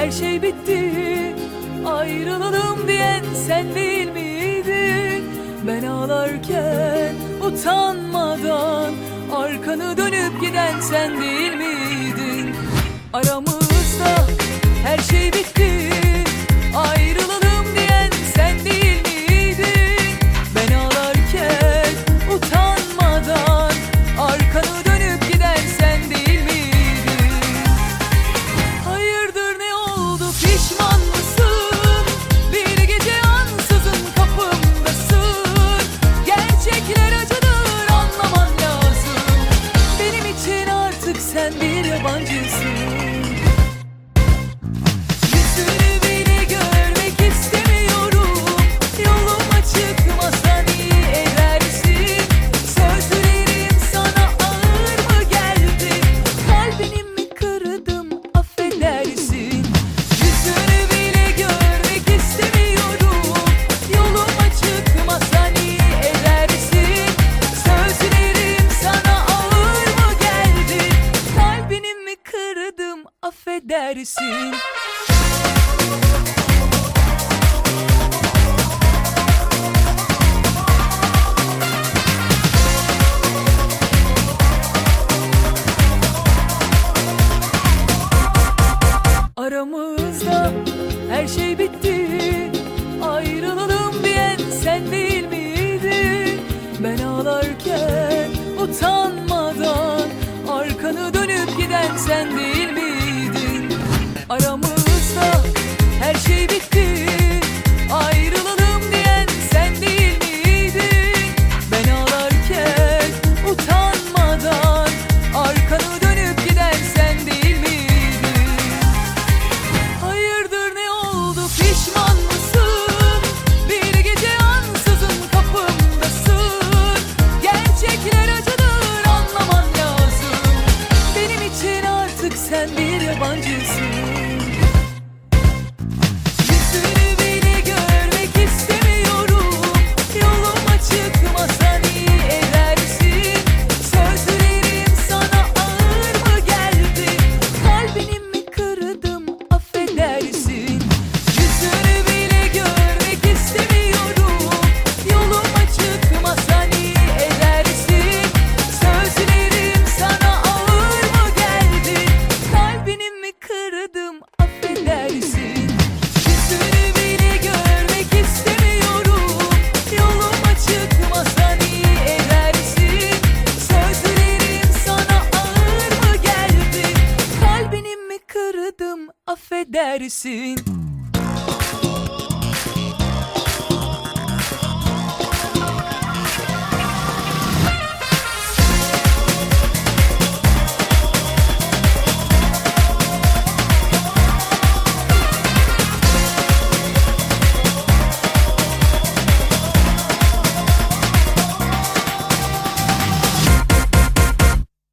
her şey bitti, ayrılalım diyen sen değil miydin? Ben ağlarken utanmadan arkanı dönüp giden sen değil miydin? Aramızda her şey bitti, ayrılalım diyen sen değil miydin? Ben ağlarken utanmadan arkanı dönüp giden sen değil miydin? Hayırdır, ne oldu, pişman mısın? Bir gece ansızın kapımdasın. Gerçekler acıdır, anlaman lazım. Benim için artık sen bir yabancısın. Affedersin. Aramızda her şey bitti, ayrılalım diyen sen değil miydin? Ben ağlarken utanmadan arkanı dönüp giden sen değil miydin? Aramızda her şey bitti, ayrılalım diyen sen değil miydin? Ben ağlarken utanmadan arkanı dönüp giden sen değil miydin? Hayırdır, ne oldu, pişman mısın? Bir gece ansızın kapımdasın. Gerçekler acıdır, anlaman lazım. Benim için artık sen bir yabancısın. Affedersin.